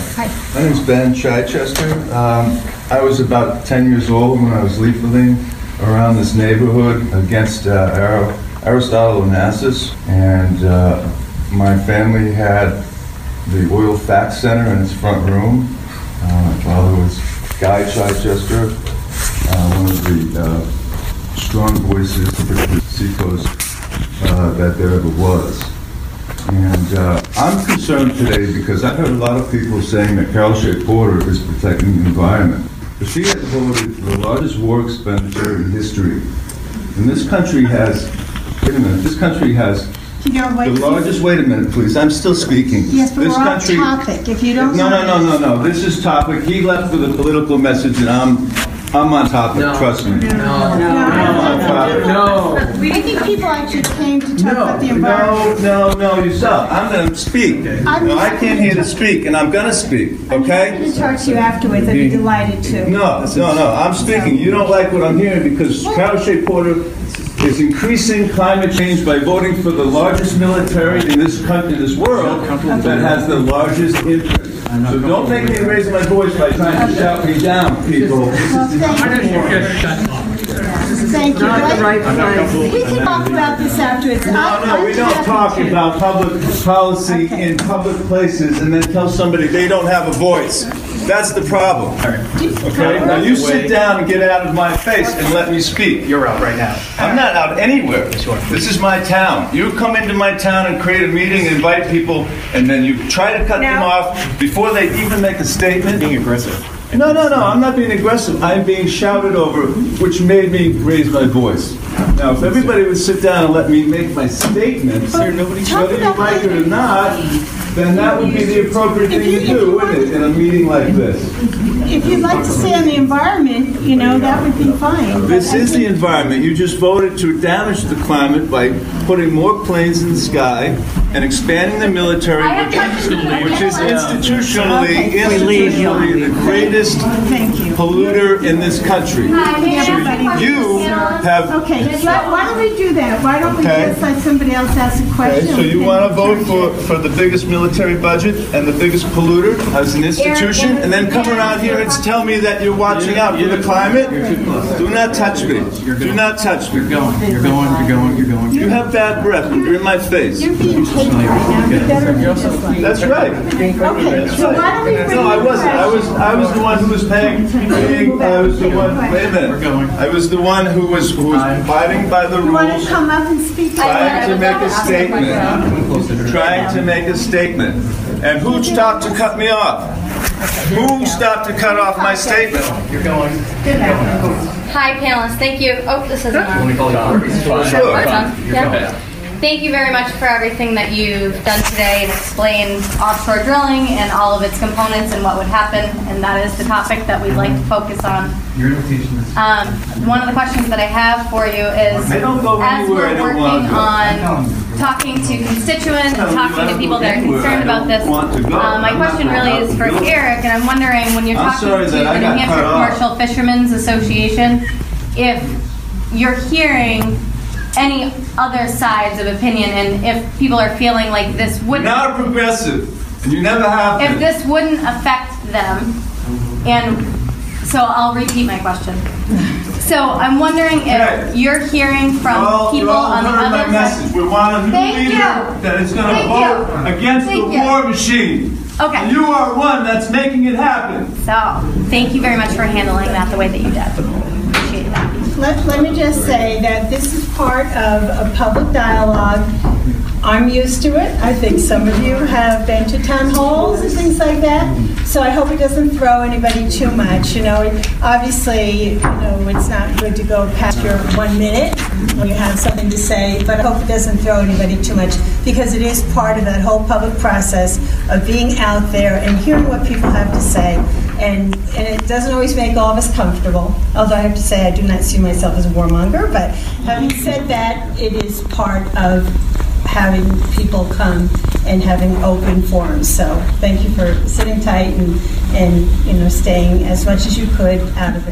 Hi. My name is Ben Chichester. I was about 10 years old when I was leafleting around this neighborhood against Aristotle Onassis, and my family had the Oil Fax Center in its front room. My father was Guy Chichester, one of the strong voices of the Seacoast that there ever was. And I'm concerned today because I've heard a lot of people saying that Carol Shea Porter is protecting the environment. But she has voted for the largest war expenditure in history. And this country has, wait a minute, this country has the largest, wait a minute please, I'm still speaking. Yes, but this we're country, off topic. If you don't No, this is topic. He left for the political message and I'm on topic, trust me. I'm on topic. I think people actually came to talk about the environment. No, you stop. I'm going to speak. I came here to speak, and I'm going to speak, okay? I'm going to talk to you afterwards. I'd be delighted to. No, I'm speaking. You don't like what I'm hearing because Carol Shea Porter is increasing climate change by voting for the largest military in this country, this world, that has the largest impact. So don't make me raise my voice by trying to shout me down, people. Well, thank you. We can talk about this afterwards. No, we don't talk about public policy in public places and then tell somebody they don't have a voice. That's the problem. Okay? Now you sit down and get out of my face and let me speak. You're out right now. I'm not out anywhere. This is my town. You come into my town and create a meeting and invite people, and then you try to cut them off before they even make a statement. Being aggressive. No, I'm not being aggressive. I'm being shouted over, which made me raise my voice. Now, if everybody would sit down and let me make my statements, whether you like it or not, then that would be the appropriate thing to do, wouldn't it, in a meeting like this? If you'd like to stay on the environment, that would be fine. This is the environment. You just voted to damage the climate by putting more planes in the sky and expanding the military, which is institutionally the greatest polluter in this country. So you have... Okay, why don't we do that? Why don't we just let somebody else ask a question? Okay, so you want to vote for the biggest military budget and the biggest polluter as an institution, and then come around here and tell me that you're watching out for the climate? Do not touch me. Do not touch me. You're going. You have bad breath. You're in my face. You're being taken right now. You better be just like That's right. Okay, so why don't we bring No, I wasn't. I was the one who was paying. I was the one. Wait a minute. We're going. I was the one who was abiding by the You want to rules, come up and speak? trying to make a statement. Trying to make a statement. And who stopped to cut me off? Who stopped to cut off my statement? You're going. Hi, panelists. Thank you. Oh, this isn't on. Let me call you on. Sure. It's on. Yeah. Thank you very much for everything that you've done today and explained offshore drilling and all of its components and what would happen, and that is the topic that we'd like to focus on. Your invitation is... One of the questions that I have for you is, as we're working on talking to constituents and talking to people that are concerned about this, my question really is for Eric, and I'm wondering, when you're talking to the New Hampshire Commercial Fishermen's Association, if you're hearing any other sides of opinion, and if people are feeling like this wouldn't... You're not progressive, and you never have been. If this wouldn't affect them, and so I'll repeat my question. So I'm wondering if you're hearing from people on the other side. We want a new leader that is going to vote against the war machine. Okay. And you are one that's making it happen. So thank you very much for handling that the way that you did. Appreciate that. Let me just say that this is part of a public dialogue. I'm used to it. I think some of you have been to town halls and things like that. So I hope it doesn't throw anybody too much. Obviously, it's not good to go past your 1 minute when you have something to say, but I hope it doesn't throw anybody too much, because it is part of that whole public process of being out there and hearing what people have to say. And it doesn't always make all of us comfortable, although I have to say I do not see myself as a warmonger, but having said that, it is part of having people come and having open forums. So thank you for sitting tight and staying as much as you could out of it.